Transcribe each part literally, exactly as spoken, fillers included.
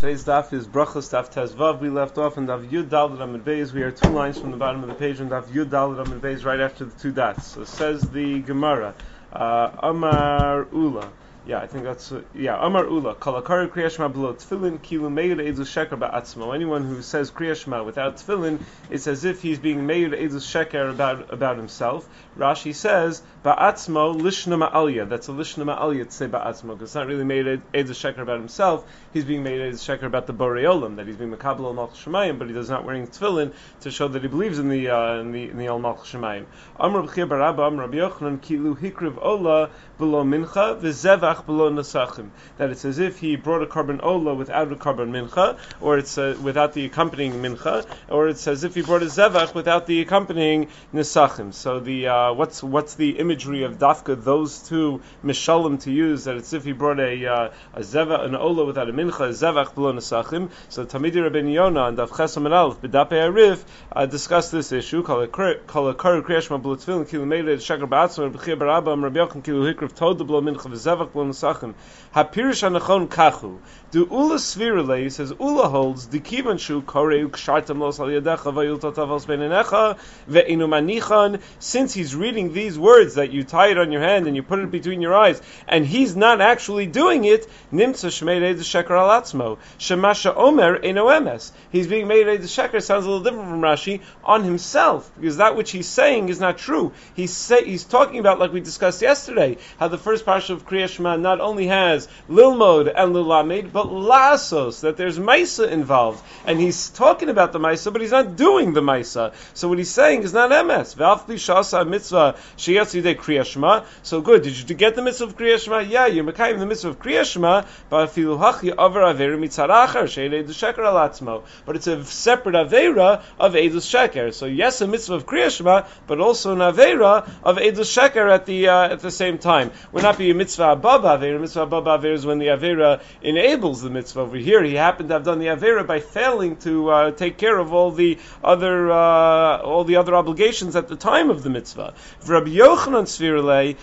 Today's daf is Brachos Daf Tezvav. We left off in Daf Yud Daled Amud Beis. We are two lines from the bottom of the page in Daf Yud Daled Amud Beis, right after the two dots. So says the Gemara, uh, Amar Ula. Yeah, I think that's, uh, yeah, Amar Ula. Kalakari Kriya Shema below Tefillin, Kilu Meir Eizu Sheker Ba'atzmo. Anyone who says Kriya Shema without Tefillin, it's as if he's being Meir Eizu Sheker about, about himself. Rashi says, Ba'atzmo Lishna Ma'alya. That's a Lishna Ma'alya to say Ba'atzmo, because it's not really Meir Eizu Sheker about himself. He's being Meir Eizu Sheker about the Borei Olam, that he's being Makabel Al Malch Shemayim, but he does not wearing Tefillin to show that he believes in the, uh, in the, in the Al Malch Shemayim. Amar B'chir Barabba, Amar Rabbi Yochanan, Kilu Hikriv Ola below Mincha, V'zevach below Nasachim. That it's as if he brought a carbon Ola without a carbon Mincha, or it's uh, without the accompanying Mincha, or it's as if he brought a Zevach without the accompanying Nesachim. So the uh, what's what's the imagery of Dafka, those two Mishalim to use, that it's as if he brought a uh, a Zevach, an Ola without a Mincha, a Zevach below Nesachim. So Tamidi Rabbeinu Yonah and Daf Chesam and Aleph B'Dapei Arif uh, discussed this issue. Kol Karu Kriya Shema below Tefillin Kilu Meir Sheker Ba'atzmo B'chir Barabba Rabbi Yochanan Kilu Hikriv Tod below Mincha V'Zevach below Nesachim. Hapirish Anachon Kachu. Do Ula Svirele, he says Ula holds the Kivan Shu Koreu Kshartam Los Al Yadecha Vayultatavos Beinenecha Ve'inu Manichan. Since he's reading these words that you tie it on your hand and you put it between your eyes, and he's not actually doing it, Nimtza Shmei Reid Sheker Al Atzmo Shemasha Omer Eino Emes. He's being made Reid Sheker sounds a little different from Rashi on himself, because that which he's saying is not true. He's say, he's talking about, like we discussed yesterday, how the first parsha of Kriya Shema not only has Lilmod and Lilamed, but Lasos, that there's Maisa involved. And he's talking about the Maisa, but he's not doing the Maisa. So what he's saying is not Emes. V'afli shasa mitzvah sheyatz yidei Kriya Shema. So good, did you get the mitzvah of Kriya Shema? Yeah, you're mekayim the mitzvah of Kriya Shema, but afilu hachi aver averu mitzad achar she'edei d'sheker al atzmo. But it's a separate avera of Eidus Sheker. So yes, a mitzvah of Kriya Shema, but also an avera of Eidus Sheker at the uh, at the same time. Would not be a mitzvah ababa avera. Mitzvah ababa avera is when the avera enables the mitzvah. Over here, he happened to have done the avera by failing to uh, take care of all the other uh, all the other obligations at the time of the mitzvah. Rabbi Yochanan Svirele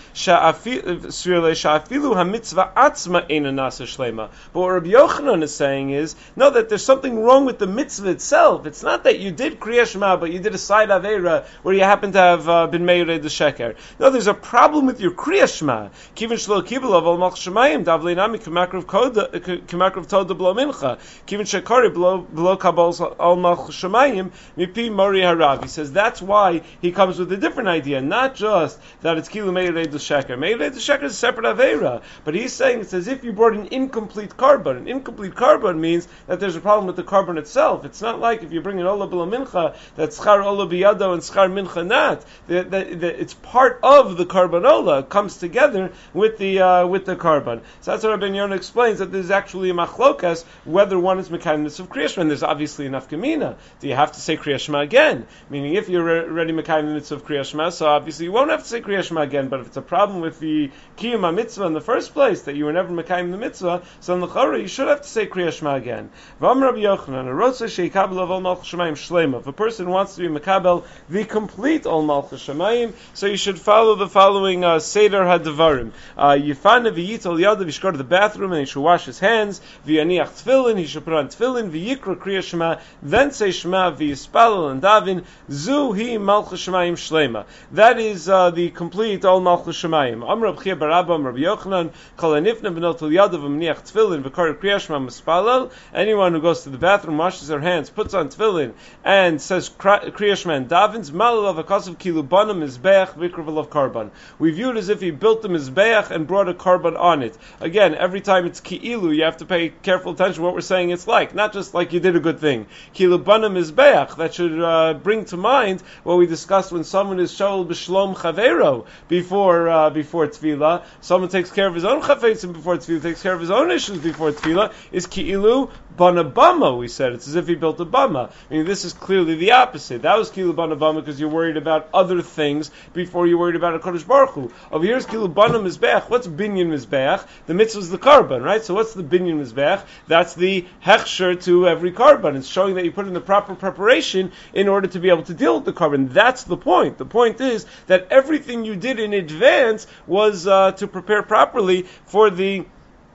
sha'afilu hamitzvah atzma eina nasa shlema. But what Rabbi Yochanan is saying is, no, that there's something wrong with the mitzvah itself. It's not that you did Kriya Shema, but you did a side avera where you happen to have uh, been meirei the sheker. No, there's a problem with your Kriya Shema. Kivin shlo kibulav al malch shemayim davleinami k'makrav k'makrav toda below mincha. Kivin shekari below below kabbalas al malch shemayim mipi mori harav. He says that's why he comes with a different idea, not just that it's kilu meirei the sheker. Meirei the sheker is a separate avera, but he's saying it's as if you brought an incomplete carbon. An incomplete carbon means that there's a problem with the carbon itself. It's not like if you bring an ola below mincha, that schar ola biyado and schar mincha not. That, that, that it's part of the carbon ola. It comes together with the uh, with the carbon. So that's what Rabbi Yonah explains, that there's actually a machlokas whether one is mekayim mitzvah of Kriya Shema. And there's obviously enough gemina. Do you have to say Kriya Shema again? Meaning, if you're already mekayim the mitzvah of Kriya Shema, so obviously you won't have to say Kriya Shema again. But if it's a problem with the kiyum mitzvah in the first place, that you were never mekayim the mitzvah, so in the chora you should have to say Kriya Shema again. V'am Rabbi Yochanan, a rotza sheikabel of all malchus shemayim shlema. If a person wants to be mekabel the complete all malchus shemayim, so you should follow the following uh, seder hadavarim. Yifana v'yital yadav, he should go to the bathroom and he should wash his hands. V'yaniach tefillin, he should put on tefillin. V'yikra Kriya Shema, then say Shema. V'yispalel and davin. Zu hi malchus shemayim shlema. That is uh, the complete all malchus shemayim. Amr B'chia Barabba, Amr Rabbi Yochanan, kol hanifna b'notel yadav v'maniach tefillin v'kar Kriya Shema mispalel. Anyone who goes to the bathroom, washes their hands, puts on tefillin, and says Kriya Shema and davins, malalav akasav kilu bana mizbeach v'ikravalav karban. We view it as if he built the mizbeach and brought a carbon on it. Again, every time it's ki'ilu, you have to pay careful attention to what we're saying it's like. Not just like you did a good thing. Ki'ilu bana mizbeach, that should uh, bring to mind what we discussed when someone is shoel b'shlom chavero before uh, before tefillah. Someone takes care of his own chafetzim before tefillah, takes care of his own issues before tefillah, is ki'ilu bana bama, we said. It's as if he built a bama. I mean, this is clearly the opposite. That was ki'ilu bana bama because you're worried about other things before you're worried about a Kodesh Baruch Hu. Over here is ki'ilu bana mizbeach. What's binyan mizbeach? The mitzvah is the carbon, right? So what's the binyan mizbeach? That's the hechsher to every carbon. It's showing that you put in the proper preparation in order to be able to deal with the carbon. That's the point. The point is that everything you did in advance was uh, to prepare properly for the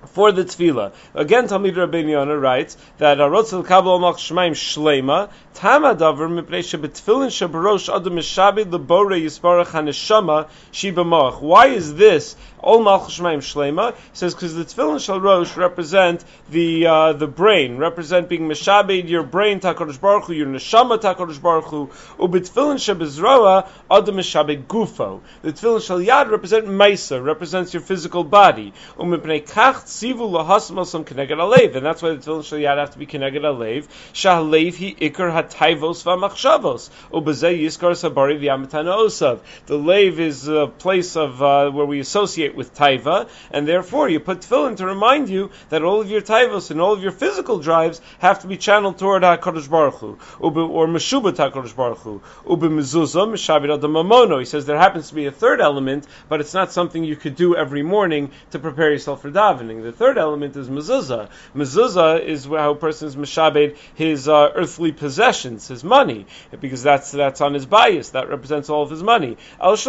for the tefillah. Again, Talmid Rabbeinu Yonah writes that Arotzel Kabel Malch Shemaim Shlema Tama Davar Mipnei Shebetfilin Shebarosh Adam Mishabed Lebore Yisparach Haneshama Shiba Moach. Why is this Ol Malch Shemaim Shlema? He says because the Tefillin Shel Rosh represent the uh, the brain, represent being Mishabed your brain Takadosh Baruch Hu, your Neshama Takadosh Baruch Hu. Ubetfilin Shebezroa Adam Mishabed Gufo. The Tefillin Shel Yad represent Meisa, represents your physical body. Umipnei Kach Sivu lahasam osam keneged alev, and that's why the tefillin shel yad have to be keneged alev. Shahalev hi ikar hatayvos v'machshavos ubezeh yiskar sabari v'yamatana osav. The lev is a place of uh, where we associate with taiva, and therefore you put tefillin to remind you that all of your taivos and all of your physical drives have to be channeled toward Hakadosh Baruch Hu, or meshubat Hakadosh Baruch Hu. Ube mezuzah mishabed adam mamono. He says there happens to be a third element, but it's not something you could do every morning to prepare yourself for davening. The third element is mezuzah. Mezuzah is how a person is meshabed his uh, earthly possessions, his money, because that's that's on his bias. That represents all of his money. Because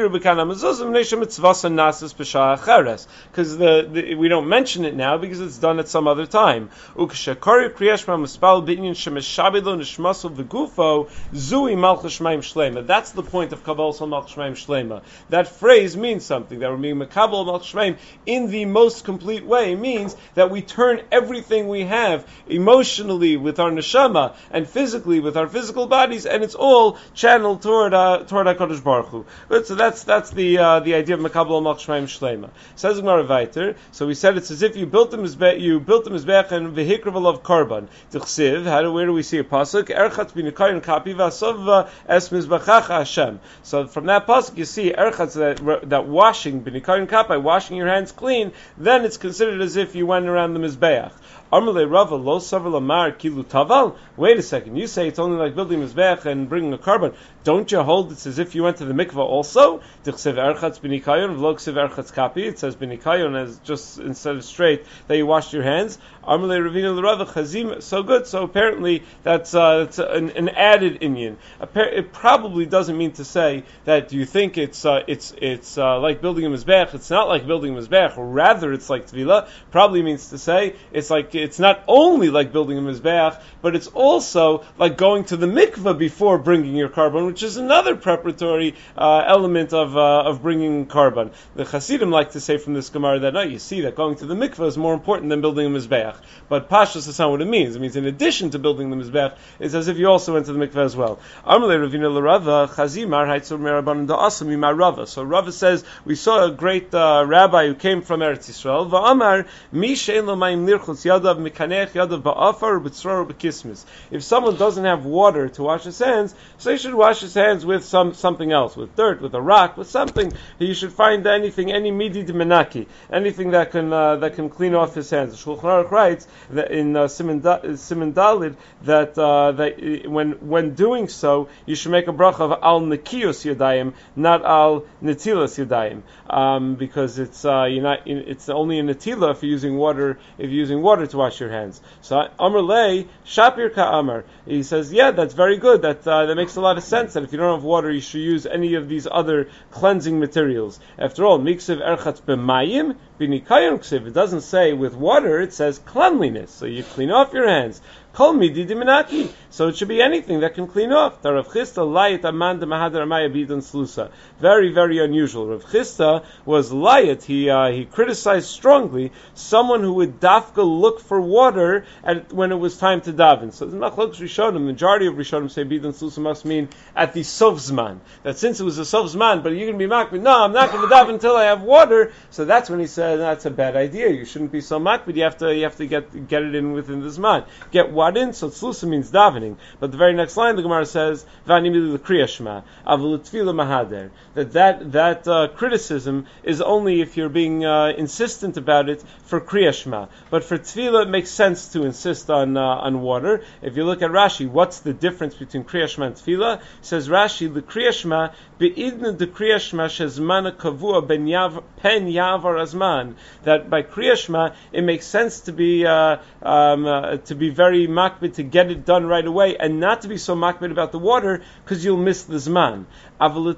the, the we don't mention it now because it's done at some other time. That's the point of Kabbalah Malch Shemaim Shlema. That phrase means something. That we're being Makabel Malch Shemaim in the most complete way means that we turn everything we have emotionally with our neshama and physically with our physical bodies, and it's all channeled toward uh, toward HaKadosh Baruch Hu. But so that's that's the uh, the idea of Makabel Malch Shemaim Shlema. Says Gemara Vayter. So we said it's as if you built the mizbech, you built the mizbech and vehikrav alav karban. Tichsiv. How do where do we see a pasuk? Erchatz binikayin kapi v'asov es mizbachach Hashem. So from that pasuk you see erchatz that that washing binikayin kapi, washing your hands clean. Then it's considered as if you went around the mizbeach. Amalei Rava lo savar lamar kilu taval. Wait a second, you say it's only like building mizbeach and bringing a carbon. Don't you hold it's as if you went to the mikvah also? Tichsev erchatz binikayon v'lo ksev erchatz kapi. It says binikayon as just instead of straight that you washed your hands. Amalei Ravina l'Rava chazim. So good. So apparently that's uh, that's an, an added inyan. It probably doesn't mean to say that you think it's uh, it's it's uh, like building a mizbeach. It's not like building a mizbeach. Rather, it's like tefillah. Probably means to say it's like it's not only like building a mizbeach, but it's also like going to the mikvah before bringing your carbon, which is another preparatory uh, element of uh, of bringing carbon. The Hasidim like to say from this Gemara that no, you see that going to the mikvah is more important than building a mizbeach. But Pashas is not what it means. It means in addition to building the mizbeach, it's as if you also went to the mikvah as well. Amalei Ravina l'Rava chazimar haitzur merabanan da'asam imar Rava. So Rava says we saw a great uh, rabbi who came from Eretz Yisrael. Va'amar mi she'en lo mayim lirchutz yadav mikanech yadav ba'afar b'tzror b'kismis. If someone doesn't have water to wash his hands, so he should wash his hands with some something else, with dirt, with a rock, with something. You should find anything, any midi de menaki, anything that can uh, that can clean off his hands. The Shulchan Aruch writes that in uh, Siman Dalid that uh, that when when doing so, you should make a bracha of al nekiyos yadayim, not al netilas yadayim, um, because it's uh, you're not it's only a netila if you're using water if you're using water to wash your hands. So Amar lei shapir ka'amar. He says, yeah, that's very good. That uh, that makes a lot of sense. That if you don't have water, you should use any of these other cleansing materials. After all, miksiv erchatz b'mayim b'nikayon ksiv. It doesn't say with water. It says cleanliness. So you clean off your hands. Kol midi diminaki. So it should be anything that can clean off. The Rav Chisda layit aman de mahadar amaya bidon slusa. Very, very unusual. Rav Chisda was layit. He uh, he criticized strongly someone who would dafka look for water at when it was time to daven. So the machlokes Rishonim, the majority of Rishonim say bidon slusa must mean at the sovzman. That since it was a sovzman, but you're going to be makbid. No, I'm not going to daven until I have water. So that's when he said that's a bad idea. You shouldn't be so makbid. You have to you have to get get it in within the zman. Get water in, so tzlusa means davening. But the very next line, the Gemara says, "V'animilu l'kriya shema, avul tefila mahader." That that that uh, criticism is only if you're being uh, insistent about it for kriya shema. But for tefila, it makes sense to insist on uh, on water. If you look at Rashi, what's the difference between kriya shema and tefila? Says Rashi, l'kriya shema be'idna de kriya shema shezmana kavua ben yav pen yavar azman. zman, that by Kriya Shema it makes sense to be uh, um, uh, to be very makbid to get it done right away, and not to be so makbid about the water because you'll miss the zman. But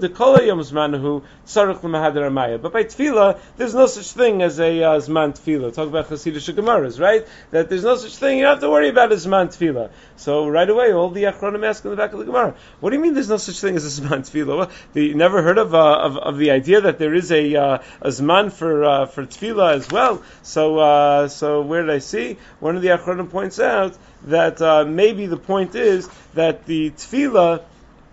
by tefillah, there's no such thing as a uh, zman tefillah. Talk about Hasidic Gemaras, right? That there's no such thing. You don't have to worry about a zman tefillah. So right away, all the achronim ask in the back of the Gemara, what do you mean there's no such thing as a zman tefillah? Well, you never heard of, uh, of of the idea that there is a uh, a zman for uh, for tefillah as well? So uh, so where did I see? One of the achronim points out that uh, maybe the point is that the tefillah,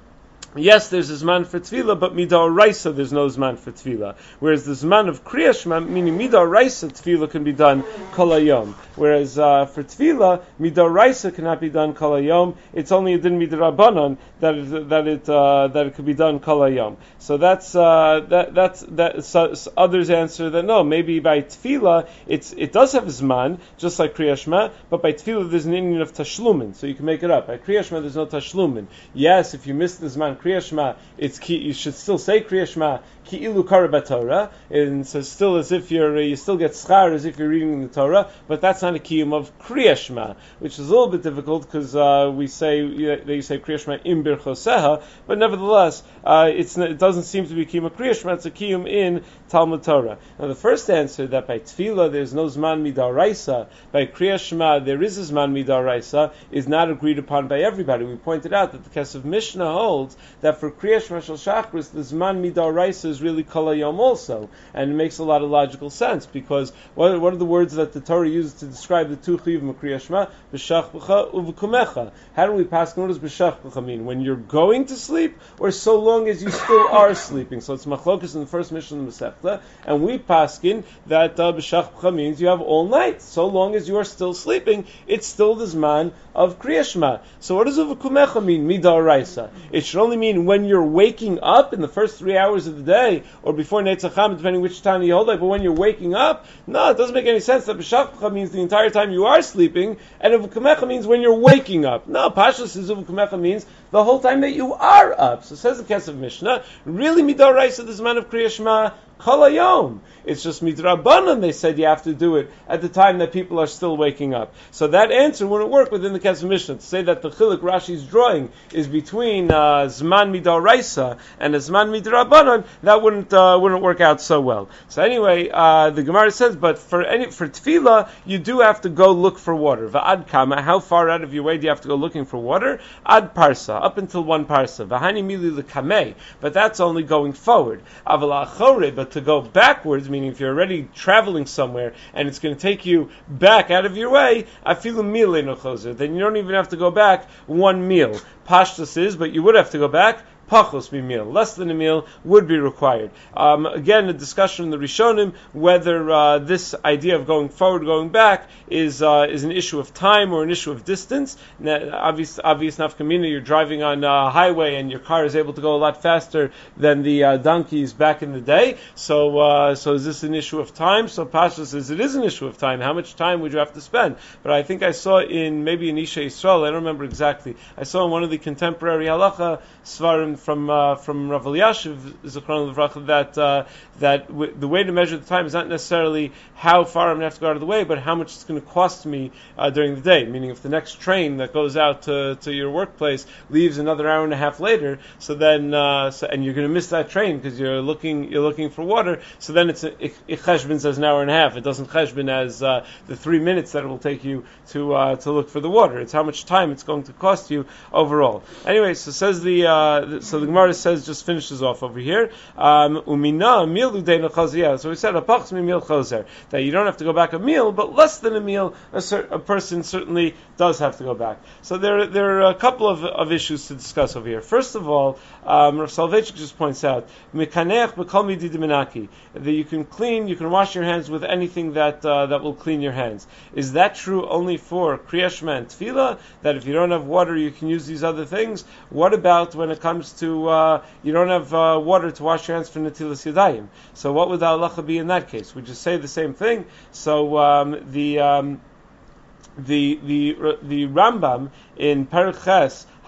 yes, there's a zman for tefillah, but midoraisa there's no zman for tefillah. Whereas the zman of Kriya Shema, meaning midoraisa tefillah can be done kol hayom. Whereas uh, for tefillah, midoraisa cannot be done kol hayom. It's only a din midrabanan that it, that it uh, that it could be done kol hayom. So that's uh, that that's that. So, so others answer that no, maybe by tefillah it's it does have a zman just like Kriya Shema, but by tefillah there's an Indian of tashlumin, so you can make it up. By Kriya Shema there's no tashlumin. Yes, if you miss the zman Kriya Shema, it's ki, you should still say Kriya Shema ki ilu kara b'Torah, and so still as if you're you still get schar as if you're reading the Torah, but that's not a kiyum of Kriya Shema, which is a little bit difficult because uh, we say they say Kriya Shema im birchoseha, but nevertheless uh, it's it doesn't seem to be a kiyum of Kriya Shema. It's a kiyum in Talmud Torah. Now the first answer that by tefillah there's no zman midaraisa, by Kriya Shema there is a zman midaraisa, is not agreed upon by everybody. We pointed out that the Kesef Mishnah holds that for Kriya Shema Shel Shachris, the Zman Midaraisa is really Kol Hayom also, and it makes a lot of logical sense because what, what are the words that the Torah uses to describe the two chiyuvim of Kriya Shema? B'shachbcha uv'kumecha. How do we pass? What does b'shachbcha mean? When you're going to sleep, or so long as you still are sleeping? So it's machlokas in the first Mishnah in the Masechta, and we paskin that uh, b'shachbcha means you have all night. So long as you are still sleeping, it's still the Zman of Kriya Shema. So what does uv'kumecha mean? Midaraisa. It should only mean when you're waking up in the first three hours of the day, or before Netzacham, depending which time you hold it, but when you're waking up, no, it doesn't make any sense that B'shachcha means the entire time you are sleeping, and Uv'kumecha means when you're waking up. No, Pashas says Uv'kumecha means the whole time that you are up. So says the Kesef Mishnah, really Midoraisa, the Zman of Kriya Shema, Kol Hayom. It's just midrabanan. They said you have to do it at the time that people are still waking up. So that answer wouldn't work within the Kesef Mishnah. To say that the chiluk Rashi's drawing is between uh, zman midaraisa and a zman midrabanan, that wouldn't uh, wouldn't work out so well. So anyway, uh, the Gemara says, but for any for tefillah, you do have to go look for water. Va'ad kama, how far out of your way do you have to go looking for water? Ad parsa, up until one parsa. V'hani mili lekamei, but that's only going forward. Aval achore, but to go backwards, meaning if you're already traveling somewhere and it's going to take you back out of your way, afilu mil enochozer, then you don't even have to go back one meal. Pashtus is, but you would have to go back pachos b'mil, less than a meal would be required. Um, again, a discussion in the Rishonim whether uh, this idea of going forward, going back is uh, is an issue of time or an issue of distance. Now, obvious, obvious nafkamina, you're driving on a highway and your car is able to go a lot faster than the uh, donkeys back in the day. So, uh, so is this an issue of time? So Pasha says it is an issue of time. How much time would you have to spend? But I think I saw in maybe in Isha Yisrael, I don't remember exactly. I saw in one of the contemporary halacha svarim from uh, from Rav Elyashiv Zichron Livracha that uh, that w- the way to measure the time is not necessarily how far I'm going to have to go out of the way, but how much it's going to cost me uh, during the day. Meaning, if the next train that goes out to, to your workplace leaves another hour and a half later, so then uh, so, and you're going to miss that train because you're looking you're looking for water, so then it's a, it, it cheshbins as an hour and a half. It doesn't cheshbin as uh, the three minutes that it will take you to uh, to look for the water. It's how much time it's going to cost you overall. Anyway, so says the uh, so the Gemara says, just finishes off over here. Um, Umina mil udein chaziyah. So we said apachs mi mil chazer, that you don't have to go back a meal, but less than a meal, a, cer- a person certainly does have to go back. So there there are a couple of, of issues to discuss over here. First of all, um, Rav Soloveitchik just points out mekaneach b'kol midi diminaki, that you can clean, you can wash your hands with anything that uh, that will clean your hands. Is that true only for Kriya Shema and Tefillah? That if you don't have water, you can use these other things? What about when it comes to uh, you don't have uh, water to wash your hands for Netilas Yadayim? So what would the halacha be in that case? We just say the same thing. So um, the um, the the the Rambam in Perek Ches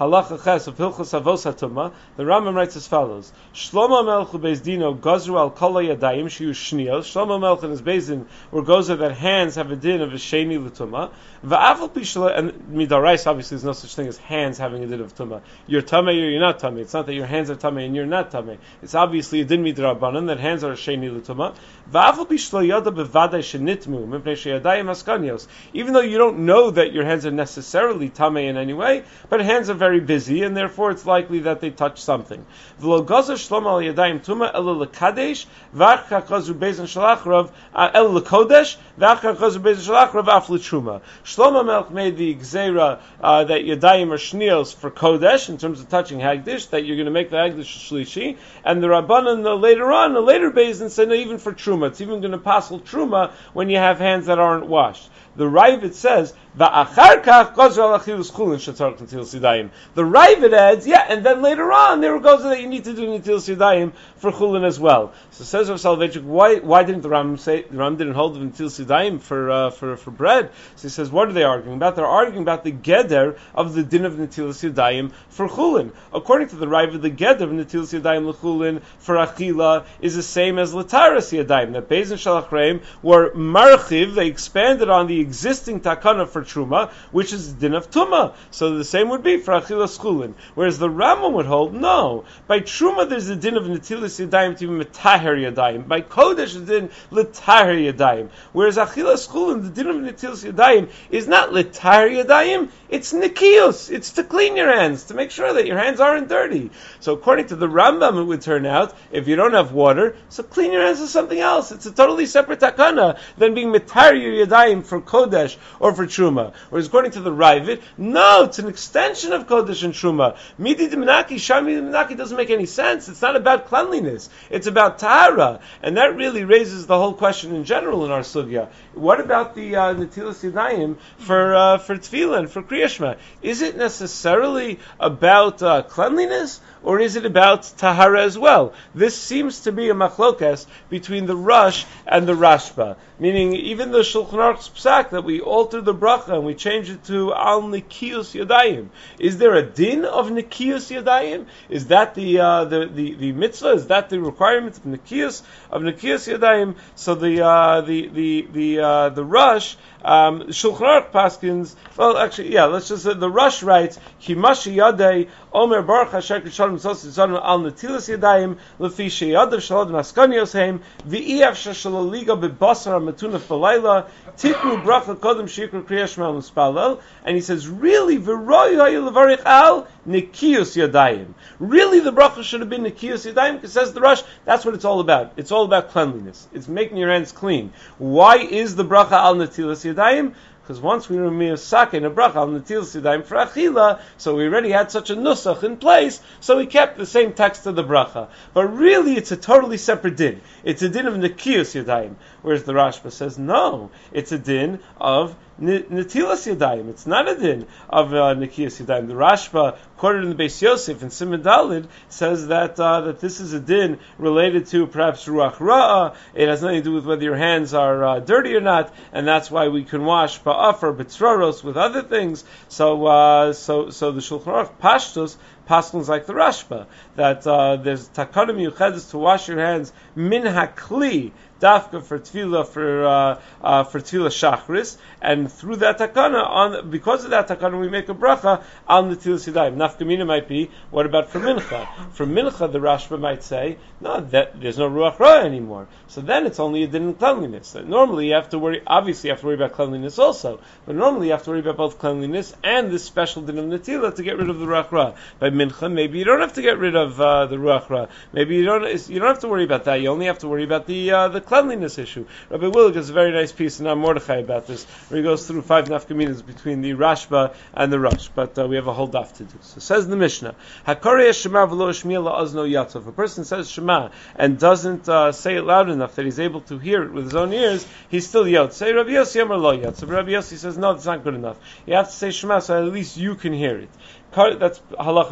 Halacha Ches of Hilchos Avos HaTumah, the Rambam writes as follows: Shlomo Melech uBeis Dino gazru al kol hayadayim shiyu shniyos. Shlomo Melech and his Beis Din were gozer that hands have a din of a sheni l'tumah. Va'afal pishla, and midarais obviously there's no such thing as hands having a din of tumah. You're tamei or you're not tamei. It's not that your hands are tamei and you're not tamei. It's obviously a din midrabanan that hands are a sheni l'tumah. Va'afal pishla yada bevadai shenitmu mipnei sheyadayim haskanios. Even though you don't know that your hands are necessarily tamei in any way, but hands are very busy and therefore it's likely that they touch something. V'lo gazer shlomo al yadayim tumah ela lekadesh v'achka gazer bezin shalach rav el lekodesh v'achka gazer bezin shalach rav af l'truma. Shlomo Melech made the gzeira uh, that yadayim are shnios for kodesh in terms of touching hagdish, that you're going to make the hagdish shlishi, and the rabbanan uh, later on, the later bezin said no, even for truma, it's even going to passel truma when you have hands that aren't washed. The Ravid says, "Va'achar kach gozer al achilus chulin shetzarich netilas yadayim." The Ravid adds, yeah, and then later on there goes that you need to do netilas yadayim for chulin as well. So says Rav Soloveitchik, why why didn't the Ram say the Ram didn't hold of netilas yadayim for uh, for for bread? So he says, what are they arguing about? They're arguing about the geder of the din of netilas yadayim for chulin. According to the Ravid, the geder of netilas yadayim lechulin for achila is the same as lataras yadayim. That Beis Din Shalachreim were marchiv, they expanded on the existing takana for truma, which is din of tuma. So the same would be for achilas chulin. Whereas the Rambam would hold, no, by truma there's a din of netilas yadayim to be metaher yadayim. By kodesh the din letaher yadayim. Whereas achilas chulin, the din of netilas yadayim is not letaher yadayim, it's nikios. It's to clean your hands, to make sure that your hands aren't dirty. So according to the Rambam, it would turn out, if you don't have water, so clean your hands with something else. It's a totally separate takana than being metaher yadayim for kodesh or for truma. Whereas according to the Ravid, no, it's an extension of kodesh and truma. Midi diminaki, shami diminaki doesn't make any sense. It's not about cleanliness. It's about tahara. And that really raises the whole question in general in our sugya. What about the uh, netilas yadayim for uh, for tefillah, for Kriya Shema? Is it necessarily about uh, cleanliness? Or is it about tahara as well? This seems to be a machlokas between the Rush and the Rashba. Meaning, even the Shulchan Aruch's psak that we alter the bracha and we change it to al nikiyus yadayim. Is there a din of nikiyus yadayim? Is that the, uh, the the the mitzvah? Is that the requirement of nikiyus of nikiyus yadayim? So the uh, the the the uh, the Rush. Um, Shulchan Aruch paskins. Well, actually, yeah. Let's just say the Rush writes Kimashi Yadei Omer Baruch Hashem Kishalom Sos Yitzon Al Netilas Yadayim Lefi Sheyadav Shalod Maskanios Heim V'Iyav Shashalaliga B'Basar Matunaf B'Layla Titnu Bracha Kodem Shikra Kriya Shema Muspalel. And he says, really, V'Roy Hayu Levarich Al Nikiyus Yadayim. Really, the bracha should have been Nikiyus Yadayim, because says the Rush, that's what it's all about. It's all about cleanliness. It's making your hands clean. Why is the bracha Al Netilas Yadayim? Because once we were miyosake in a bracha al netilas yadayim for achila, so we already had such a nusach in place, so we kept the same text of the bracha. But really, it's a totally separate din. It's a din of nekiyus yadayim, whereas the Rashba says no, it's a din of netilas yadayim. It's not a din of uh, nekiyus yadayim. The Rashba, quoted in the Beis Yosef in Siman Dalid, says that uh, that this is a din related to perhaps ruach ra'ah. It has nothing to do with whether your hands are uh, dirty or not, and that's why we can wash ba'af or betroros with other things. So, uh, so, so the Shulchan Aruch Pashtus paskins like the Rashba that uh, there's takana miyuchedes to wash your hands min hakli. Dafka for tefillah for uh, uh, for tefillah shachris, and through that takana, on because of that takana, we make a bracha al netilas yadayim. Nafkamina might be, what about for mincha? For mincha, the Rashba might say, no, that there's no ruach ra anymore. So then it's only a din in cleanliness. Normally you have to worry. Obviously, you have to worry about cleanliness also, but normally you have to worry about both cleanliness and this special din of netilah to get rid of the ruach ra. By mincha, maybe you don't have to get rid of uh, the ruach ra. Maybe you don't. You don't have to worry about that. You only have to worry about the uh, the cleanliness issue. Rabbi Willig has a very nice piece in Am Mordechai about this, where he goes through five nafkaminas between the Rashba and the Rush, but uh, we have a whole daf to do. So says the Mishnah, Hakorei Shema v'lo Shmiya la'azno yatzov. If a person says Shema and doesn't uh, say it loud enough that he's able to hear it with his own ears, he's still yotz. Say Rabbi Yossi Amar lo yatzov. Rabbi Yossi says, no, that's not good enough. You have to say Shema so at least you can hear it. That's halach in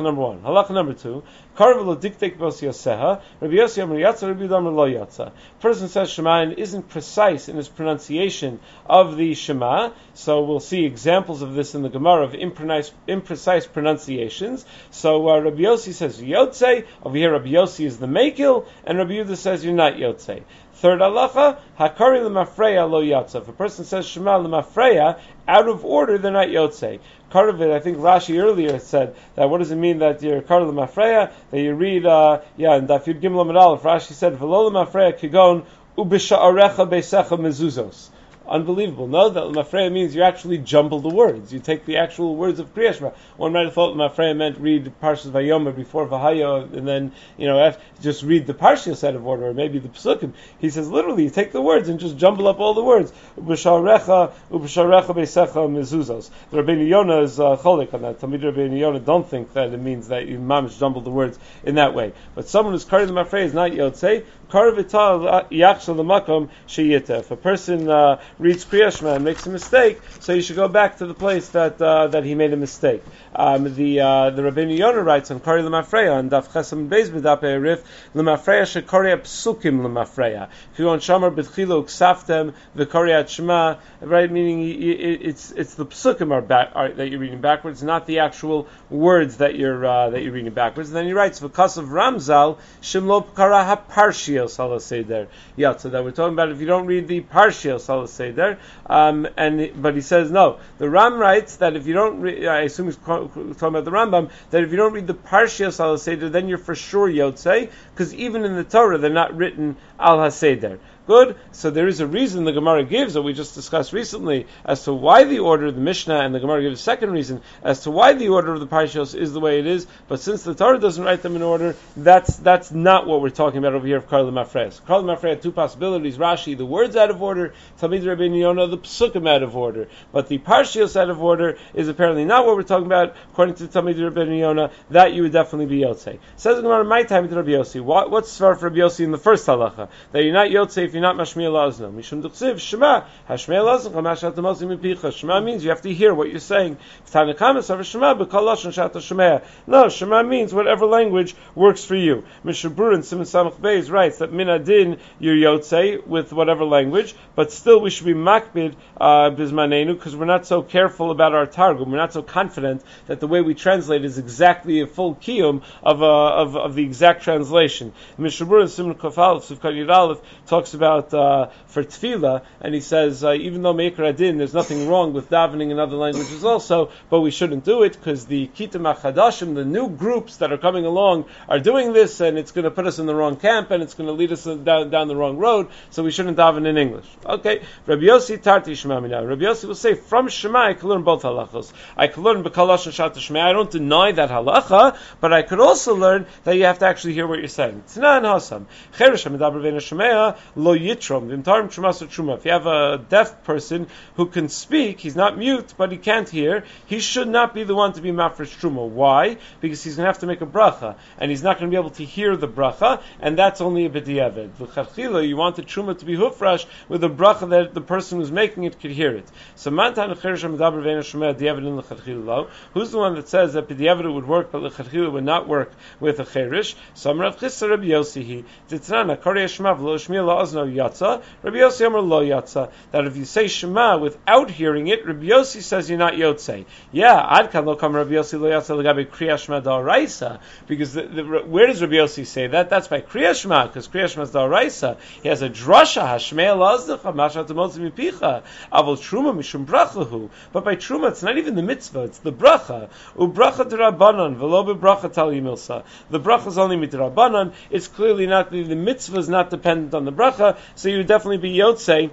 number one. Halacha number two. Karv lo diktek bos yoseha. Rabbi Yossi Amar Yatza, Rabbi Yehuda Amar Lo Yatza. Person says Shema and isn't precise in his pronunciation of the Shema. So we'll see examples of this in the Gemara of imprecise, imprecise pronunciations. So uh, Rabbi Yossi says Yotzei. Over here, Rabbi Yossi is the Mekil, and Rabbi Yehuda says you're not Yotzei. Third halacha, hakari l'mafreya lo yatsa. If a person says Shema l'mafreya, out of order, they're not yotzei. Part of it, I think Rashi earlier said that what does it mean that you're kari l'mafreya, that you read, uh, yeah, in Daf Yud Gimel Amud Aleph, Rashi said, v'lo l'mafreya kigon ubisha'arecha beisecha mezuzos. Unbelievable. No, that L'mafreya means you actually jumble the words. You take the actual words of Kriya Shema. One might have thought L'mafreya meant read Parshas Vayomer before Vahayo, and then, you know, just read the Parsha set of order, or maybe the Pesukim. He says literally, you take the words and just jumble up all the words. Ub'sharecha, ub'sharecha beisecha mezuzos. The Rabbeinu Yonah is uh, cholik on that. Talmid Rabbeinu Yonah don't think that it means that you mamish jumble the words in that way. But someone who's Kari L'mafreya is not Yotzei. Kari v'tal yachshel l'makom sheyita. If a person uh, reads Kriya Shema and makes a mistake, so you should go back to the place that uh, that he made a mistake. Um, the uh, the Rabbeinu Yonah writes on Kari L'mafreya on Daf Chesam Beis B'Dap Erif L'mafreya shekari psukim L'mafreya. If you want Shamar B'Tchilo Ksaftem V'Kari Shema, right? Meaning it's it's the psukim are back, are, that you're reading backwards, not the actual words that you're uh, that you're reading backwards. And then he writes V'Kasav Ramzal Shimlo Kara HaParshios Halaseder. Yeah, so that we're talking about if you don't read the Parshios Halaseder. Um, and but he says no. The Ram writes that if you don't, re- I assume he's talking about the Rambam, that if you don't read the Parshios al Haseder, then you're for sure Yotzei, because even in the Torah they're not written al Haseder. Good. So there is a reason the Gemara gives that we just discussed recently as to why the order of the Mishnah, and the Gemara gives a second reason as to why the order of the Parashos is the way it is. But since the Torah doesn't write them in order, that's that's not what we're talking about over here of Kari L'mafreya. Kari L'mafreya had two possibilities: Rashi, the words out of order; Talmid Rabbeinu Yonah, the Psukim out of order. But the Parashos out of order is apparently not what we're talking about. According to Talmid Rabbeinu Yonah, that you would definitely be Yotzei. Says the Gemara, my time with Rabbi Yossi. What, what's svar for Rabbi Yossi in the first halacha? That you're not Yotzei if you're not mashmiel la'azno. Mishum d'chsiv shema hashmiel la'azno chamashat tamozim mipicha. Shema means you have to hear what you're saying. Tanakamas of shema b'kol lashon shata shemea. No, shema means whatever language works for you. Mishabur and Simon Samach Beis writes that min adin you're yotzei with whatever language, but still we should be makbid uh, bizmanenu because we're not so careful about our targum. We're not so confident that the way we translate is exactly a full kiyum of uh, of of the exact translation. Mishabur and Simon Kafal Sivkat Yud Aleph talks about uh, for tefillah, and he says uh, even though meikar adin, there's nothing wrong with davening in other languages also, but we shouldn't do it because the kitam achadashim, the new groups that are coming along, are doing this, and it's going to put us in the wrong camp, and it's going to lead us down, down the wrong road. So we shouldn't daven in English. Okay, Rabbi Yossi tarti shema mina. Rabbi Yossi will say from Shema I can learn both halachos. I can learn b'kalash and shata shema. I don't deny that halacha, but I could also learn that you have to actually hear what you're saying. Tnan hasam cheresh hamidaber v'ena shemea lo yitrom v'imtarim trumas truma. If you have a deaf person who can speak, he's not mute, but he can't hear, he should not be the one to be mafresh truma. Why? Because he's going to have to make a bracha, and he's not going to be able to hear the bracha, and that's only a b'diavad. V'chachila, you want the truma to be hufrash with a bracha that the person who's making it could hear it. So mantan cheresh hamidaber v'ena shemea diavad in l'chachila lo. Who's the one that says that b'diavad it would work, but l'chachila would not work with a cheresh? So Rav Chisda Rabbi Yossi he ditznana kari shema v'lo shmiel la'azno yatsa. Rabbi Yossi Amar lo yatsa. That if you say shema without hearing it, Rabbi Yossi says you're not yotzei. Yeah, ad kan lo kam Rabbi Yossi lo yatsa legabe kriya shema da'oraisa. Because the, the, where does Rabbi Yossi say that? That's by kriya shema, because kriya shema is da'oraisa. He has a drasha hashmei la'aznecha mashat temotzi mipicha avol truma mishum brachahu. But by truma, it's not even the mitzvah; it's the bracha. Ubracha d'Rabbanan v'lo bebracha tal yimilsa. The bracha is only midrabanan. It's clearly not the, the mitzvah is not dependent on the bracha, so you would definitely be yotzei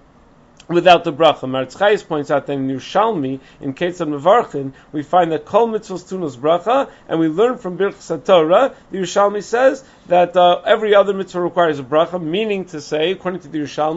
without the bracha. Maritz Chayes points out that in Yerushalmi, in Ketzad Mevarchin, we find that kol mitzvos tunos bracha, and we learn from Birchas Torah, the Yerushalmi says that uh, every other mitzvah requires a bracha, meaning to say, according to the Yerushalmi,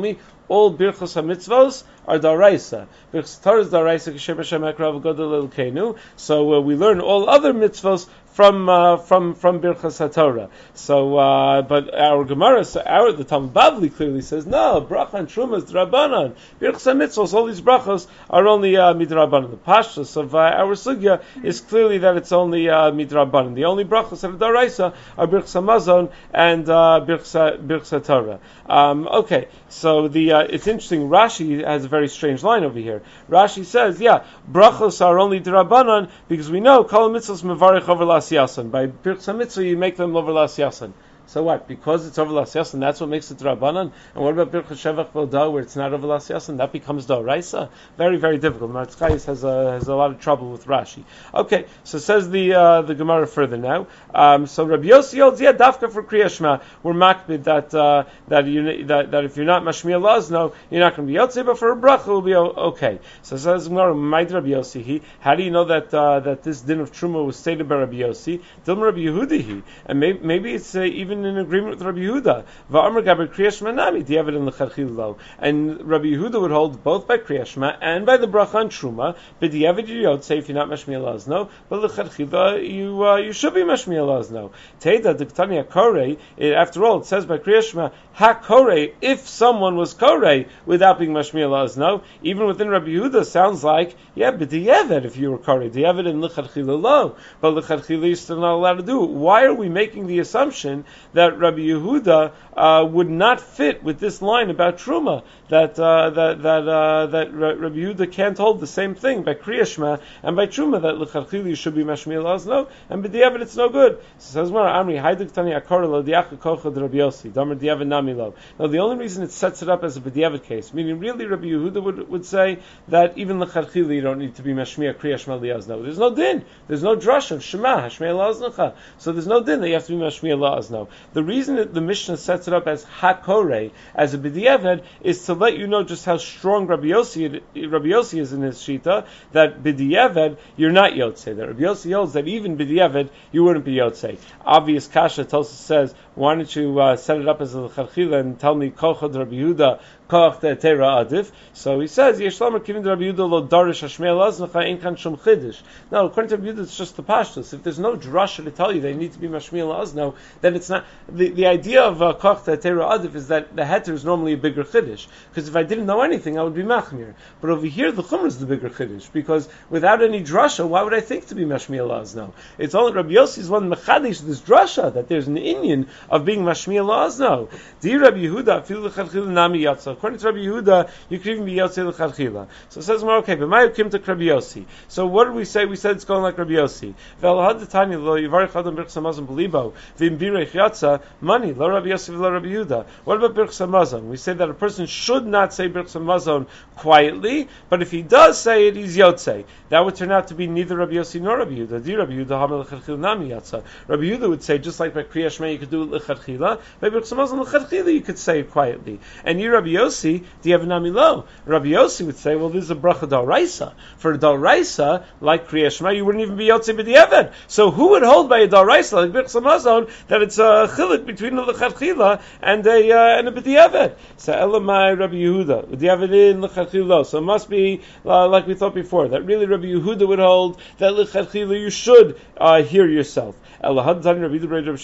all birchos hamitzvos are daraisa. Birchos Torah is daraisa k'shem Hashem hakrav gadol elkeinu. So uh, we learn all other mitzvos from uh, from from Birchas HaTorah. So, uh, but our Gemara, so our the Talmud Bavli clearly says no. Bracha and Truma is Drabanan. Birchas HaMitzvos, all these brachos are only uh, midrabanan. The pashtus of uh, our sugya is clearly that it's only uh, midrabanan. The only brachos of Daraisa are Birchas HaMazon and uh, Birchas HaTorah. Um, okay, so the uh, it's interesting. Rashi has a very strange line over here. Rashi says, yeah, brachos are only Drabanan because we know kol mitzvos mevarich over las yasan. By Birchas HaMitzvah you make them over las yasan. So what? Because it's over las yasan, that's what makes it Rabbanan? And what about Birchas Shevach Vodah, where it's not over las yasan? That becomes Doraisa? Very, very difficult. Matzchayis has a, has a lot of trouble with Rashi. Okay, so says the uh, the Gemara further now. Um, so Rabbi Yossi holds, yeah, dafka for Kriya Shema, we're makbid that, uh, that, you, that, that if you're not Mashmiya Lazno, you're not going to be Yotzei, but for a bracha will be okay. So says Gemara, Maid Rabbi Yossi, he, how do you know that uh, that this din of Truma was stated by Rabbi Yossi? Dilma Rabbi Yehuda, and maybe, maybe it's uh, even in agreement with Rabbi Yehuda. Va'amar gaber Kriya Shema nami di'evid in l'chadchil lo. And Rabbi Yehuda would hold both by Kriya Shema and by the bracha on Truma. But di'evid you don't say if you're not mashmiya lazno, but l'chadchil you uh, you should be mashmiya lazno. Teida diktani hakorei. After all, it says by Kriya Shema hakorei. If someone was korei without being mashmiya lazno, even within Rabbi Yehuda, sounds like yeah, but di'evid if you were korei di'evid in l'chadchil lo, but l'chadchil you're still not allowed to do it. Why are we making the assumption that Rabbi Yehuda uh, would not fit with this line about Truma, that uh, that that uh, that Rabbi Yehuda can't hold the same thing by Kriya Shema and by Truma, that l'chadchili should be mashmiya lazno, and b'diavad it's no good. So says Mara Amri Hayduk Tani Akar Lo Diacha Kocha Rabbi Yossi Damer Diavad Nami Lo. Now the only reason it sets it up as a b'diavad case, meaning really Rabbi Yehuda would would say that even l'chadchili you don't need to be mashmiya Kriya Shema liazno. There's no din. There's no drush of Shema Hashmiya laznocha. So there's no din that you have to be mashmiya lazno. The reason that the Mishnah sets it up as hakorei, as a b'diavad, is to let you know just how strong Rabbi Yossi, Rabbi Yossi is in his shita, that b'diavad you're not yotzei. That Rabbi Yossi holds that even b'diavad you wouldn't be yotzei. Obvious kasha Tosa says, why don't you uh, set it up as a l'chadchila and tell me kochad Rabbi Yehuda koch te'tera adif? So he says, Yeshlamar kivin Rabbi Yehuda lo darish hashmei laznecha ein kan shum chidish. Now, according to Rabbi Yehuda, it's just the pashtus. If there's no drasha to tell you they need to be mashmei lazno, then it's not. The, the idea of uh, koch te'tera adif is that the heter is normally a bigger chiddush. Because if I didn't know anything, I would be machmir. But over here, the chumrah is the bigger chiddush. Because without any drasha, why would I think to be mashmei lazno? It's only Rabbi Yossi's one mechadish this drasha that there's an inyan of being mashmei lazno. Di Rabbi Yehuda fil l'chadchila nami yatsa. According to Rabbi Yehuda, you could even be yotzei l'chadchila. So it says more, okay, but my kim to Rabbi Yossi. So what did we say? We said it's going like Rabbi Yossi. Ve'al hadatani lo yivarich adam birchas hamazon b'libo v'im birech yatsa mani lo Rabbi Yossi v'lo Rabbi Yehuda. What about birchas hamazon? We say that a person should not say birchas hamazon quietly, but if he does say it, he's yotzei. That would turn out to be neither Rabbi Yossi nor Rabbi Yehuda. Di Rabbi Yehuda hamel l'chadchila nami yatsa. Rabbi Yehuda would say just like by Kriya Shema you could do it l'chadchila, by birchas hamazon l'chadchila you could say it quietly. And you Rabbi Yossi, do you have an amilo? Rabbi Yossi would say, well, this is a bracha d'oraisa. For a d'oraisa, like Kriya Shema, you wouldn't even be yotzei b'diavad. So who would hold by a d'oraisa like birchas hamazon that it's a chilik between a l'chadchila and a uh, and a b'diavad? So elamai Rabbi Yehuda b'diavad in l'chadchila. So it must be uh, like we thought before, that really Rabbi Yehuda would hold that l'chadchila you should uh, hear yourself. Yeah, but then who's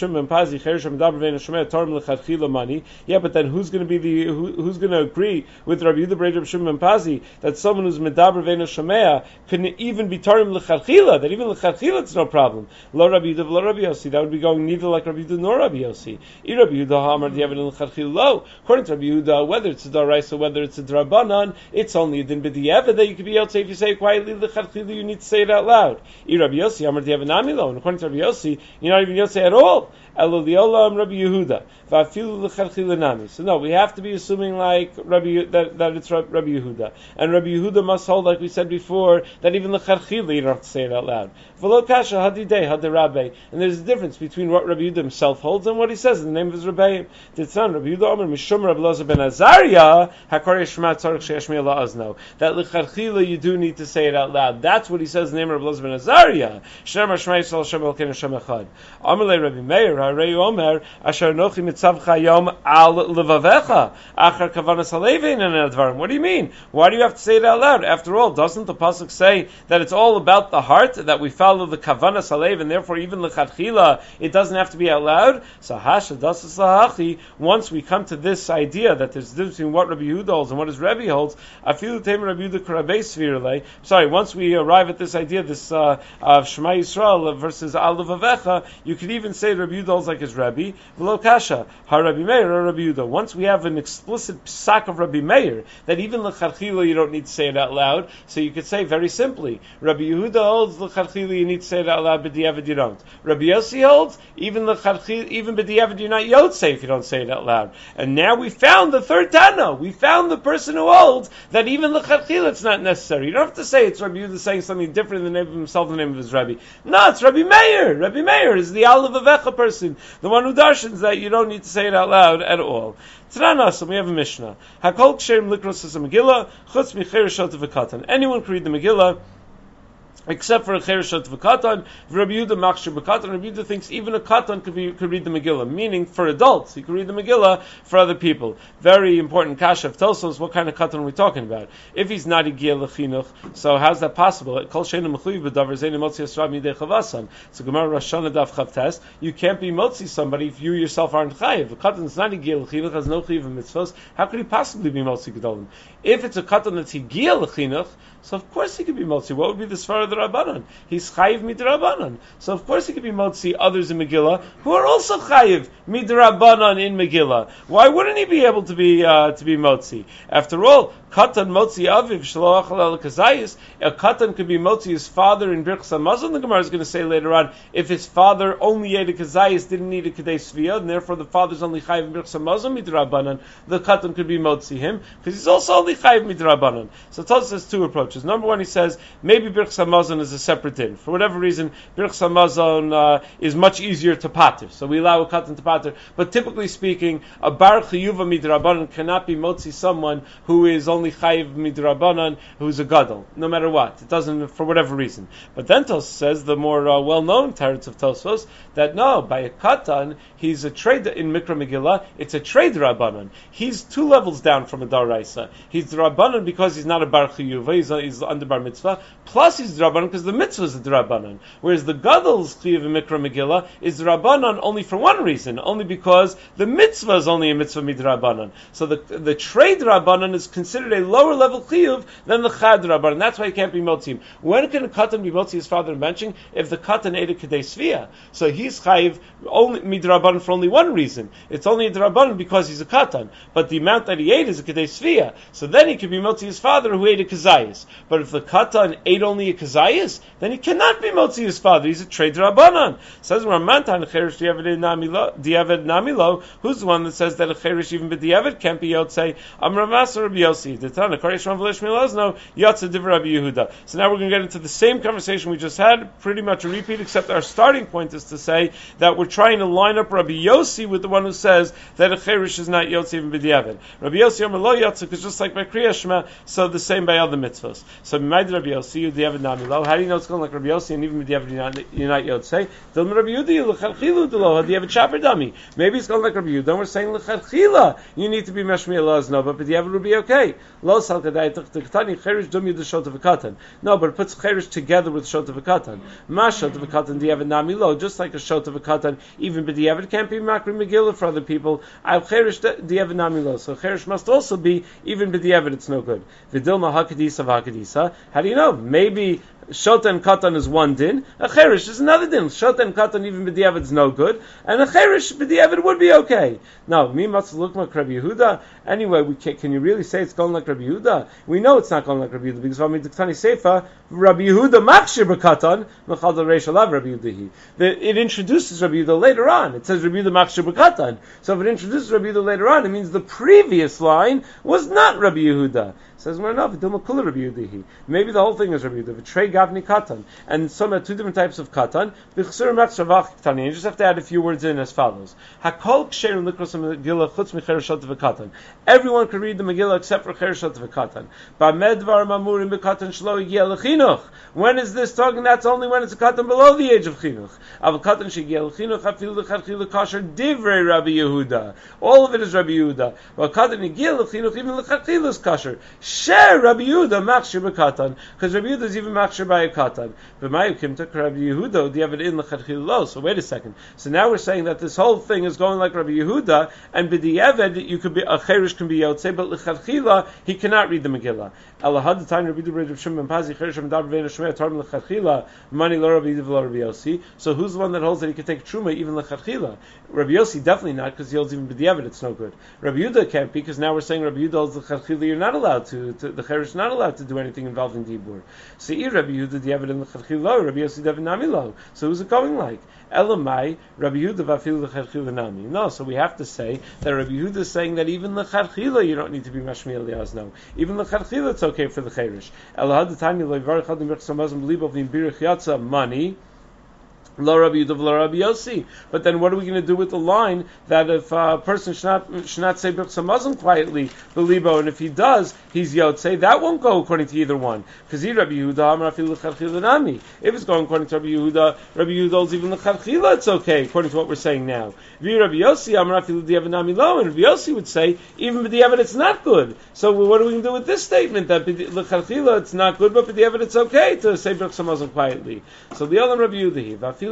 going to be the who, who's going to agree with Rabbi Yehuda B'Rei Rabbi Shimon ben Pazi that someone who's medaber ve'eno shomea can even be tarim l'chadchila, that even l'chadchila it's no problem. Lo Rabbi Yehuda v'lo Rabbi Yossi, that would be going neither like Rabbi Yehuda nor Rabbi Yossi. I Rabbi Yehuda ha'amar di'evid l'chadchila lo. According to Rabbi Yehuda, whether it's a daraisa, whether it's a drabanan, it's only a din b'di'evid that you could be able to say if you say it quietly l'chadchila, you need to say it out loud. I Rabbi Yossi ha'amar di'evid nami lo. And according to Rabbi Yossi, you're not even yotzei at all. Elo liolam Rabbi Yehuda va'afilu l'chadchila nami. So no, we have to be assuming like Rabbi that, that it's Rabbi Yehuda, and Rabbi Yehuda must hold, like we said before, that even l'chadchila you don't have to say it out loud. V'lo kasha hadidei hadirabbe, and there's a difference between what Rabbi Yehuda himself holds and what he says in the name of his Rebbeim. Ditzan Rabbi Yehuda Omer Mishum Rabbi Elazar ben Azariah hakorei shema tzarich sheyashmiya la'azno. That l'chadchila you do need to say it out loud. That's what he says in the name of Rabbi Elazar ben Azariah. Shema Shema Yisrael Shem Elkeinu Shem Echad. Amalei Rabbi Meir Harei Omer Asher Nochi mitzavcha yom al levavecha achar kavanas halevein and advarim. What do you mean? Why do you have to say it out loud? After all, doesn't the pasuk say that it's all about the heart, that we follow the kavanas halev, and therefore even lechatchila it doesn't have to be out loud? So hasha dasas lahachi. Once we come to this idea that there's a difference between what Rabbi Yehuda holds and what his Rebbe holds, afilu teim Rabbi Yehuda karabei svirle. Sorry, once we arrive at this idea, this uh, of Shema Yisrael versus al levavecha, you could even say Rabbi Yehuda holds like his Rebbe. V'lo kasha har Rabbi Meir or Rabbi Yehuda. Once we have an explicit psak of Rabbi Meir that even lechatchila you don't need to say it out loud, so you could say very simply, Rabbi Yehuda holds lechatchila you need to say it out loud, but b'diavad you don't. Rabbi Yossi holds even lechatchila, even b'diavad you're not yotzei if you don't say it out loud. And now we found the third Tana. We found the person who holds that even lechatchila it's not necessary. You don't have to say it's Rabbi Yehuda saying something different in the name of himself, the name of his Rebbe. No, it's Rabbi Meir. Rabbi Meir is the Al Levavecha person, the one who darshans that you don't need to say it out loud at all. Tananasa, we have a Mishnah. Hakol ksherim likros as a Megillah, chutz micher shot of a katan. Anyone can read the Megillah, except for a chereshat v'katan. Rabbi Yehuda machshir b'katan. Rabbi Yehuda thinks even a katan could be could read the Megillah, meaning for adults he could read the Megillah for other people. Very important kasha of Tosos. What kind of katan are we talking about? If he's not igia lechinuch, so how's that possible? Kol sheinu mechuyev b'davar zeinu motzi yisrael midei chavasan. So Gemara Rosh Hashanah daf chavtes. You can't be motzi somebody if you yourself aren't chayiv. A katan is not igia lechinuch, has no chayiv in mitzvos. How could he possibly be motzi gedolim? If it's a katan that's igia lechinuch, so of course he could be motzi. What would be the svara of the Rabbanan? He's chayiv midrabanan. So of course he could be motzi others in Megillah who are also chayiv midrabanan in Megillah. Why wouldn't he be able to be uh, to be motzi? After all, katan motzi aviv shelo achal el kazayis. A katan could be motzi his father in Birchas Hamazon. The Gemara is going to say later on, if his father only ate a kazayis, didn't need a kedei sviyah, and therefore the father's only chayiv in Birchas Hamazon midrabanan, the katan could be motzi him because he's also only chayiv midrabanan. So Tosfos has two approaches. Number one, he says maybe Birchas Hamazon is a separate din. For whatever reason, Birchas Hamazon uh, is much easier to pater, so we allow a katan to pater. But typically speaking, a bar chiyuva midrabanan cannot be motzi someone who is only chayiv midrabanan, who's a gadol, no matter what. It doesn't, for whatever reason. But then Tosfos says, the more uh, well-known teretz of Tosfos, that no, by a katan, he's a trade in Mikra Megillah, it's a trade rabbanan. He's two levels down from a daraisa. He's the rabbanan because he's not a bar chiyuva, he's, he's under bar mitzvah, plus he's the rabbanan because the mitzvah is the rabbanan. Whereas the gadol's chiyuv in Mikra Megillah is the rabbanan only for one reason, only because the mitzvah is only a mitzvah midrabanan. So the the trade rabbanan is considered a lower level chiyuv than the chad rabbanan. That's why he can't be motzim. When can a katan be motzi his father benching? If the katan ate a kedei sviyah, so he's chayiv only midrabanan for only one reason. It's only a drabanan because he's a katan, but the amount that he ate is a kedei sviyah. So then he can be motzi his father who ate a kazayis. But if the katan ate only a kazayis, then he cannot be motzi his father. He's a trade rabbanan. Says Ramantan cherish diavad namilo. Who's the one that says that a cherish even b'diavad can't be yotzei? Amar Maser Rabbi Yossi. The Tana Koresh Ram V'Lesh Milazno Yotze Divrei Rabbi Yehuda. So now we're going to get into the same conversation we just had, pretty much a repeat, except our starting point is to say that we're trying to line up Rabbi Yossi with the one who says that a cherish is not yotzei even b'diavad. Rabbi Yossi Amar Lo Yotze, because just like by Kriya Shema, so the same by other mitzvahs. So B'Maid Rabbi Yossi Diavad Namilo. How do you know it's going like Rabbi Yossi and even b'diavad you're not yotzei? Dilma Rabbi Yehuda l'chadchila d'lo diavad shaper dami. Maybe it's going like Rabbi Yehuda. We're saying l'chadchila you need to be meshmi Allah's no, but b'diavad will be okay. Lo sal kadai t'chtani cherish dum yud shot of a katan. No, but it puts cherish together with shot of a katan. Ma shot of a katan diavad namilo, just like a shot of a katan. Even b'diavad can't be makri megillah for other people. I have cherish diavad namilo, so cherish must also be even b'diavad. It's no good. V'dilma hakadisa v'hakadisa. How do you know? Maybe Shota and Katan is one din, a Cherish is another din. Shota and Katan even b'diavad is no good, and a Cherish b'diavad would be okay. Now, mi matzah look like Rabbi Yehuda. Anyway, we can, can you really say it's going like Rabbi Yehuda? We know it's not going like Rabbi Yehuda because V'amid Diktani Seifa, Rabbi Yehuda machshir b'Katan, Mechal Reish Alav Rabbi Yehuda. It introduces Rabbi Yehuda later on. It says Rabbi Yehuda machshir b'Katan. So if it introduces Rabbi Yehuda later on, it means the previous line was not Rabbi Yehuda. So Says we're not Dilma Kula Rabbi Yehuda. Maybe the whole thing is Rabbi Yehuda. Trey Gavni Katan, and some are two different types of Katan. You just have to add a few words in as follows: Hakol Ksherim Likros Megillah Chutz Mechereshot v'Katan. Everyone can read the Megillah except for Chereshot v'Katan. Ba'medvar Mamurim b'Katan Shlo Yigia Lechinuch. When is this talking? That's only when it's a Katan below the age of Chinuch. Aval Katan Shegigia Lechinuch Afilu Lechatchila Kasher Divrei Rabbi Yehuda. All of it is Rabbi Yehuda. Well, Katan Yigia Lechinuch even Lechatchila is Kasher. Share Rabbi Yehuda Machshir b'Katan, because Rabbi Yehuda is even Machshir by a Katan. B'Mayu Kim Tuk Rabbi Yehuda the Evid in Lechatchila Lo. So wait a second. So now we're saying that this whole thing is going like Rabbi Yehuda, and b'di'eved you could be a Cheresh can be Yotzei, but Lechatchila he cannot read the Megillah. Elahad the time Rabbi Yehuda Rabbi Shimon Pazi Cheresh Madav Vein Shmei Tarm Lechatchila Mani Lo Rabbi Yehuda Rabbi Yossi. So who's the one that holds that he can take Truma even Lechatchila? Rabbi Yossi definitely not, because he holds even b'di'eved it's no good. Rabbi Yehuda can't, because now we're saying Rabbi Yehuda holds Lechatchila you're not allowed to, to the Cheresh is not allowed to do anything involving Dibur. So Rabbi Yehuda Di'eved in Lechatchila, Rabbi Yossi Devid Nami Lo. So who's it going like? Elamai, Rabbi Yehuda v'afilu l'chadchila nami. No, so we have to say that Rabbi Yehuda is saying that even l'chadchila you don't need to be mashmiel liyazno. Even l'chadchila it's okay for the cheresh. Elahad t'tani lo'yvarich hadim b'chsamazim b'libo v'nimbirich yatsa money. Lo Rabbi Yehuda v'lo Rabbi Yossi. But then what are we going to do with the line that if a person should not, should not say Birchsa Mazon quietly, Belibo, and if he does, he's Yotzei, that won't go according to either one. Because he Rabbi Yehuda, Amar Afilu L'Chadchila Nami. If it's going according to Rabbi Yehuda, Rabbi Yehuda holds even L'Chadchila, it's okay, according to what we're saying now. V'yi Rabbi Yossi, Amar Afilu Di'evet Nami Lo, and Rabbi Yossi would say, even B'di'evet it's not good. So what are we going to do with this statement, that L'Chadchila it's not good, but B'di'evet it's okay to say Birchsa Mazon quietly. So the other Rabbi Yehuda,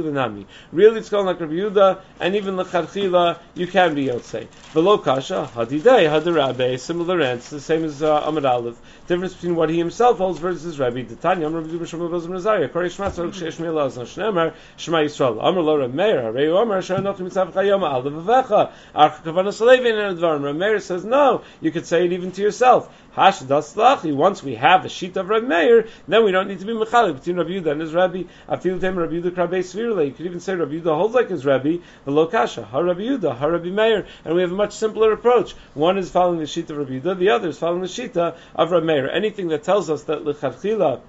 really, it's going like Rabbi Yehuda, and even L'Chadchila, you can be Yotzei. V'lo kasha, hadidei, hadirabe, similar answer, the same as uh, Amud Aleph. Difference between what he himself holds versus Rabbi. The Tanya, Amar Rabbi Yehuda, Shema Rabbi Nazariah, Korei Shema Tzorach Sheish Mi'ela Azna Shneimar, Shema Yisrael. Amar Lo Rav Meir, Harei Omer, Asher Anochi Mitzav Chayom Al Devavecha, Archa Kavanas Aleivin and Advarim. Rav Meir says, no, you could say it even to yourself. Hash das lachi. Once we have the sheet of Rav Meir, then we don't need to be mechalik between Rabbi Yehuda and his Rabbi. Afil tem Rabbi Yehuda krabei svirle. You could even say Rabbi Yehuda holds like his Rabbi. V'lo kasha ha Rabbi Yehuda ha Rabbi Meir, and we have a much simpler approach. One is following the sheet of Rabbi Yehuda, the other is following the sheet of Rav Meir. Anything that tells us that l'chadchila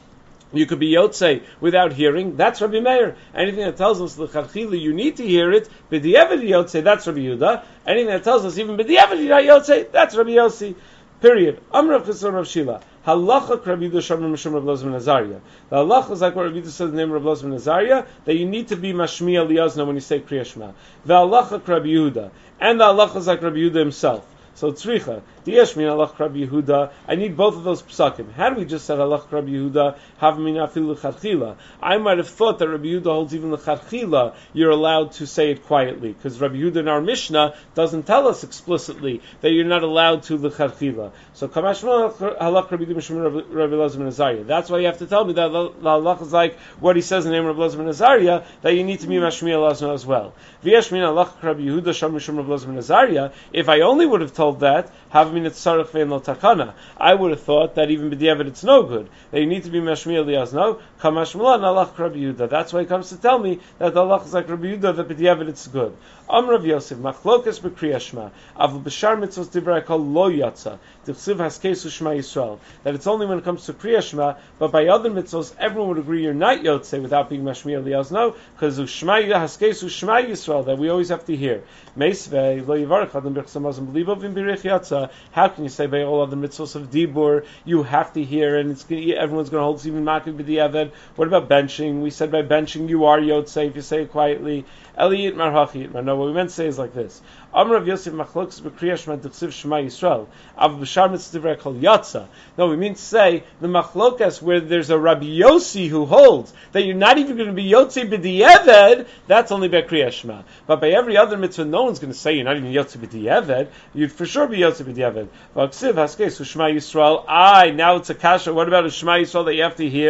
you could be Yotzei without hearing, that's Rabbi Meir. Anything that tells us l'chadchila you need to hear it, b'di'evet Yotzei, that's Rabbi Yehuda. Anything that tells us even b'di'evet you're not Yotzei, that's Rabbi Yossi. Period. Amr of Chesron Rav Shila. Halacha Rabbi Yehuda Shamar Mishum Rav Elazar ben Azariah. The halacha is like what Rabbi Yehuda says in the name of Rav Elazar ben Azariah, that you need to be mashmiya liyazna when you say Kriya Shema. The halacha Rabbi Yehuda. And the halacha is like Rabbi Yehuda himself. So tzricha, diyesh min halach Rabbi Yehuda. I need both of those psakim. Had we just said halach Rabbi Yehuda, have min afilu l'chadchila, I might have thought that Rabbi Yehuda holds even l'chadchila, you're allowed to say it quietly, because Rabbi Yehuda in our Mishnah doesn't tell us explicitly that you're not allowed to l'chadchila. So kamash halach Rabbi Yehuda mishum Rabbi Elazar ben Azariah. That's why you have to tell me that the halach is like what he says in the name of Rabbi Elazar ben Azariah, that you need to be mashmiya l'azna as well. V'yesh min halach Rabbi Yehuda sham mishum Rabbi Elazar ben Azariah. If I only would have told that, have min tzarich ve'en lo takana, I would have thought that even b'di'evet it's no good. That you need to be mashmiya liyazno, kamash malan halach Rabbi Yehuda. That's why he comes to tell me that the halach is like Rabbi Yehuda, that b'di'evet it's good. Am Rav Yosef, machlokas b'kriyas shema, avul b'shar mitzvos divrei kol lo yatsa, d'chsiv haskesu shema Yisrael. That it's only when it comes to kriyas shema, but by other mitzvos, everyone would agree you're not yotzei without being mashmiya liyazno, because shema haskesu shema Yisrael, that we always have to hear. Meisvei lo yivarech adam b'chsam mazim b'libo v'im b'rich yatsa. How can you say by all other mitzvos of dibur you have to hear, and it's gonna, everyone's going to hold even makid b'di'evet? What about benching? We said by benching you are yotzei if you say it quietly. Eliyit marhachi. No, what we meant to say is like this. Amr of Yosef machlokas b'kriyas shema d'chsiv shema Yisrael. Av b'shar mitzvah kol yatsa. No, we mean to say the machlokas where there's a Rabbi Yossi who holds that you're not even going to be yotzei b'di'evet. That's only by kriyas shema. But by every other mitzvah, no one's going to say you're not even yotzei b'di'evet. You'd for sure be yotzei b'di'evet. V'aksiv haskesu shema Yisrael. Aye, now it's a kasha. What about a shema Yisrael that you have to hear?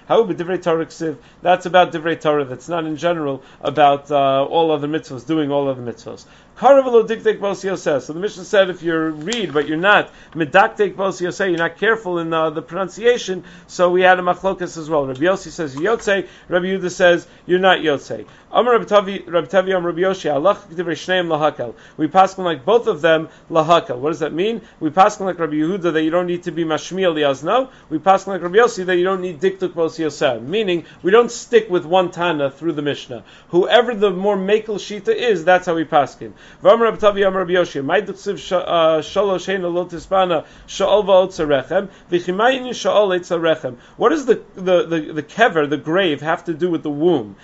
How about divrei Torah ksiv? That's about divrei Torah. That's not in general about uh, all other mitzvahs, doing all other mitzvahs. Karavalo diktek bos yoseh. So the Mishnah said if you read but you're not medaktek bos yoseh, you're not careful in uh, the pronunciation. So we had a machlokas as well. Rabbi Yossi says yotzei. Rabbi Yehuda says you're not yotzei. Amar Rabbi Tavi, Rabbi Tavi, Amar Rabbi Yoshi, Allah divrei shneim lahakel. We paskin like both of them lahakel. What does that mean? We paskin like Rabbi Yehuda that you don't need to be mashmiel liazno. We paskin like Rabbi Yossi that you don't need diktuk bos yoseh. Meaning we don't stick with one Tana through the Mishnah. Whoever the more makel shita is, that's how we paskin. What is the the, the, the kever, the grave, have to do with the womb?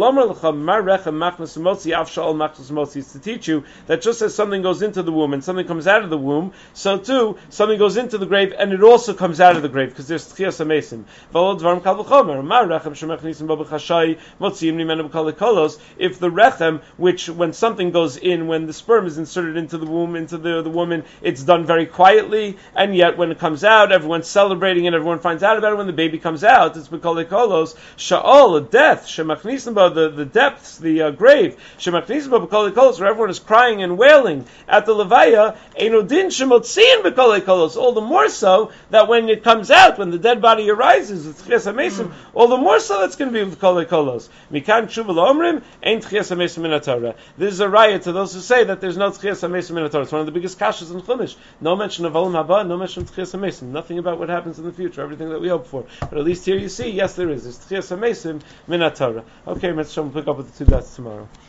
It's to teach you that just as something goes into the womb and something comes out of the womb, so too something goes into the grave and it also comes out of the grave because there's tchias hamesim. If the rechem, which when something goes in, when the sperm is inserted into the womb, into the, the woman, it's done very quietly, and yet when it comes out, everyone's celebrating and everyone finds out about it. When the baby comes out, it's b'kolei kolos, sha'ol, a death, shemachnisim ba, the, the depths, the uh, grave, shemachnisim ba b'kolei kolos, where everyone is crying and wailing at the levaya, enodin shemotziin b'kolei kolos, all the more so that when it comes out, when the dead body arises, it's tchias hamesim, all the more so that's going to be with b'kolei kolos. Mikan tshuva la'omrim, ein tchias hamesim min haTorah. This is a riot to those who say that there's no tchias hamesim in the Torah. It's one of the biggest kashas in Chumash. No mention of olam haba, no mention of tchias hamesim. Nothing about what happens in the future. Everything that we hope for. But at least here you see, yes, there is. There's tchias hamesim min Torah. Okay, Mitzvah, we'll pick up with the two dots tomorrow.